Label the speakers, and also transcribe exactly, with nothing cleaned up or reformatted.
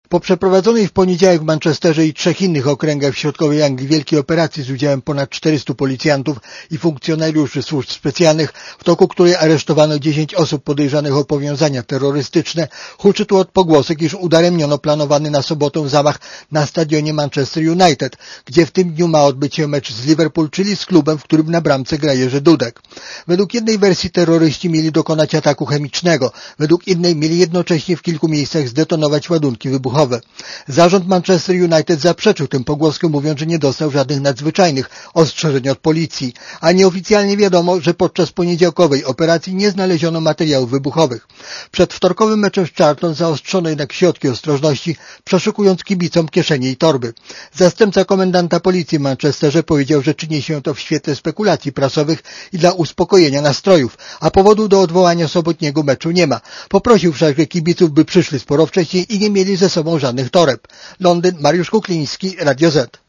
Speaker 1: Po przeprowadzonej w poniedziałek w Manchesterze i trzech innych okręgach w środkowej Anglii wielkiej operacji z udziałem ponad czterystu policjantów i funkcjonariuszy służb specjalnych, w toku której aresztowano dziesięć osób podejrzanych o powiązania terrorystyczne, huczy tu od pogłosek, iż udaremniono planowany na sobotę zamach na stadionie Manchester United, gdzie w tym dniu ma odbyć się mecz z Liverpool, czyli z klubem, w którym na bramce gra Jerzy Dudek. Według jednej wersji terroryści mieli dokonać ataku chemicznego, według innej mieli jednocześnie w kilku miejscach zdetonować ładunki wybuchowe. Zarząd Manchester United zaprzeczył tym pogłoskom, mówiąc, że nie dostał żadnych nadzwyczajnych ostrzeżeń od policji, a nieoficjalnie wiadomo, że podczas poniedziałkowej operacji nie znaleziono materiałów wybuchowych. Przed wtorkowym meczem z Charlton zaostrzono jednak środki ostrożności, przeszukując kibicom kieszenie i torby. Zastępca komendanta policji w Manchesterze powiedział, że czyni się to w świetle spekulacji prasowych i dla uspokojenia nastrojów, a powodu do odwołania sobotniego meczu nie ma. Poprosił wszakże kibiców, by przyszli sporo wcześniej i nie mieli ze sobą żadnych toreb. Londyn, Mariusz Kukliński, Radio Z.